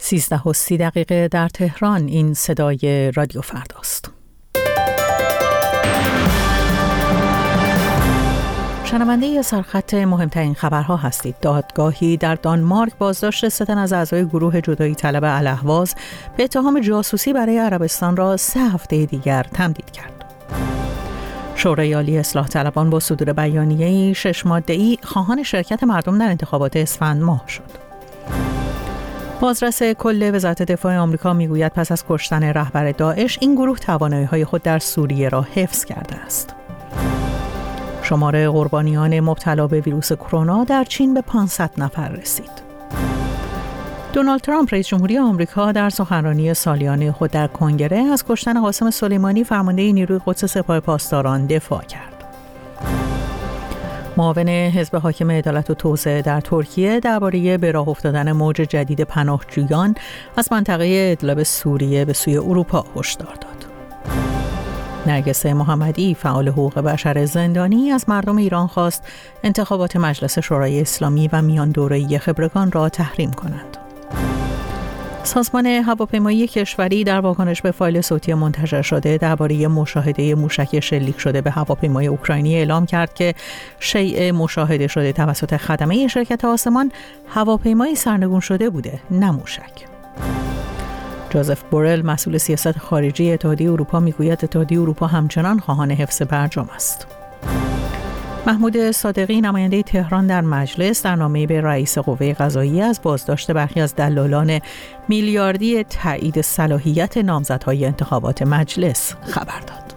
13:30 در تهران. این صدای رادیو فرداست. شنونده سرخط مهمترین خبرها هستید. دادگاهی در دانمارک بازداشت 3 تن از اعضای گروه جدایی طلب الاهواز به اتهام جاسوسی برای عربستان را 3 هفته دیگر تمدید کرد. شورای عالی اصلاح طلبان با صدور بیانیه‌ای 6 ماده‌ای خواهان شرکت مردم در انتخابات اسفند ماه شد. بازرس کل وزارت دفاع آمریکا میگوید پس از کشتن رهبر داعش این گروه توانایی‌های خود در سوریه را حفظ کرده است. شمار قربانیان مبتلا به ویروس کرونا در چین به 500 نفر رسید. دونالد ترامپ رئیس جمهوری آمریکا در سخنرانی سالیانه خود در کنگره از کشتن قاسم سلیمانی فرمانده نیروی قدس سپاه پاسداران دفاع کرد. معاون حزب حاکم عدالت و توسعه در ترکیه درباره به راه افتادن موج جدید پناهجویان از منطقه ادلب سوریه به سوی اروپا هشدار داد. نرگس محمدی فعال حقوق بشر زندانی از مردم ایران خواست انتخابات مجلس شورای اسلامی و میان دوره‌ای خبرگان را تحریم کنند. سازمان هواپیمایی کشوری در واکنش به فایل صوتی منتشر شده درباره مشاهده موشک شلیک شده به هواپیمای اوکراینی اعلام کرد که شیء مشاهده شده توسط خدمه شرکت آسمان هواپیمایی سرنگون شده بوده، نه موشک. جوزف بورل مسئول سیاست خارجی اتحادیه اروپا میگوید اتحادیه اروپا همچنان خواهان حفظ برجام است. محمود صادقی نماینده تهران در مجلس در نامه‌ای به رئیس قوه قضاییه از بازداشت برخی از دلالان میلیاردی تایید صلاحیت نامزدهای انتخابات مجلس خبر داد.